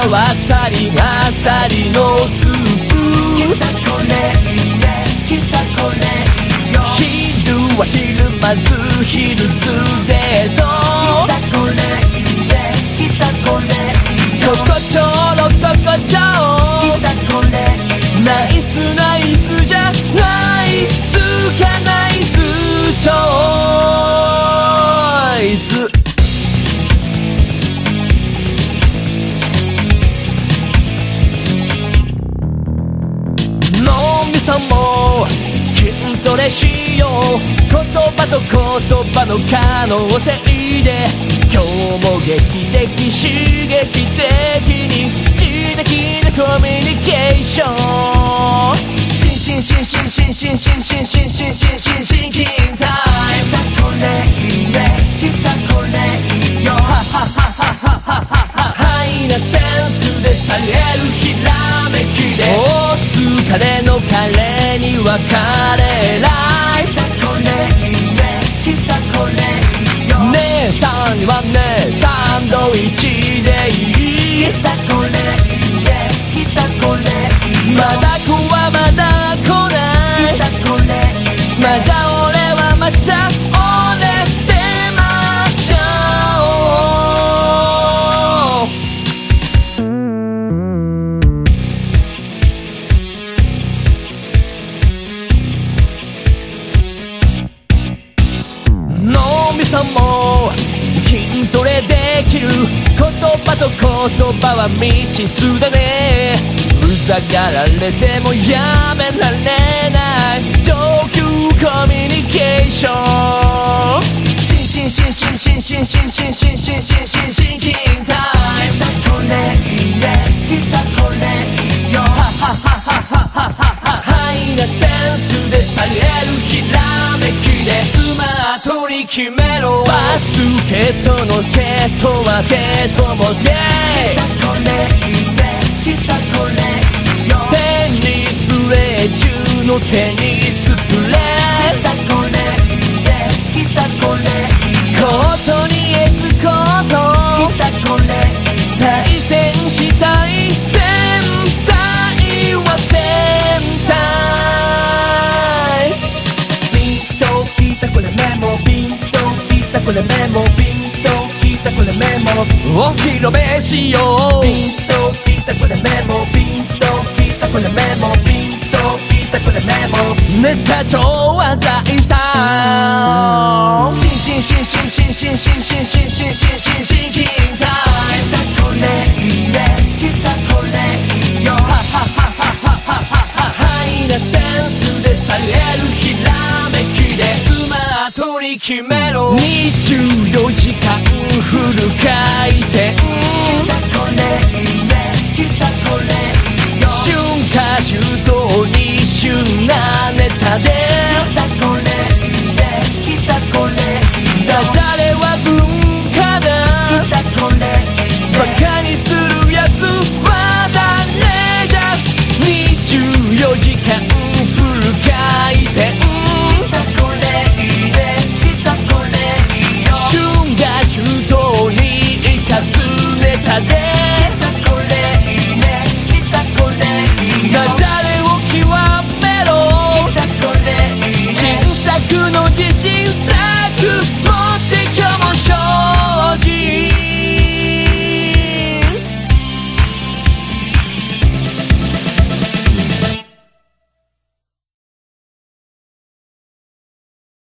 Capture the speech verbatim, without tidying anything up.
あさりあさりのスープきたこれいいねきたこれいいよ昼は昼まず昼ツデートきたこれいいねきたこれいいよここちょろここちょきたこれナイスナイスじゃないつかナイスチョイス脳みそも筋トレしよう言葉と言葉の可能性で今日も劇的刺激的に知的なコミュニケーションシンシンシンシンシンシンシンシンシンシンシンシンキンタイムきたこれいいねきたこれいいよハハハハハハハハイなセンスで下げるひらめきでお疲れのカレーに別れライきたこれいいねきたこれいいよ姉さんにはねサンドイッチでいいきたこれいいねきたこれいいよまだ子はまだ来ないきたこれいいねまじゃ俺はまじゃ俺でまじゃお脳みそも筋トレできる言葉と言葉は未知数だねうざがられてもやめられない上級コミュニケーションシンシンシンシンシンシンシンシンシンシンシンシンシンキンタイムきたこれいいねきたこれいいよハハハハハハハハイなセンスで下げるひらめきでスマートに決めろバスケットのスケートはスケートもスケーきたこれいいねきたこれいいよテニスプレー中のテニスプレーきたこれいいねきたこれいいよコートにエスコートきたこれいいね対戦したい全体は全体ピンときたこれメモピンときたこれメモピンときたこれメモお披露目しようピンときたこれメモピンときたこれメモピンときたこれメモネタ超技いさシンシンシンシンシンシンシンシンシンシンシンシンシンキンタイムきたこれいいねきたこれいいよハハハハハハハハイなセンスで下げるひらめきでスマートに決めろにじゅうよじかん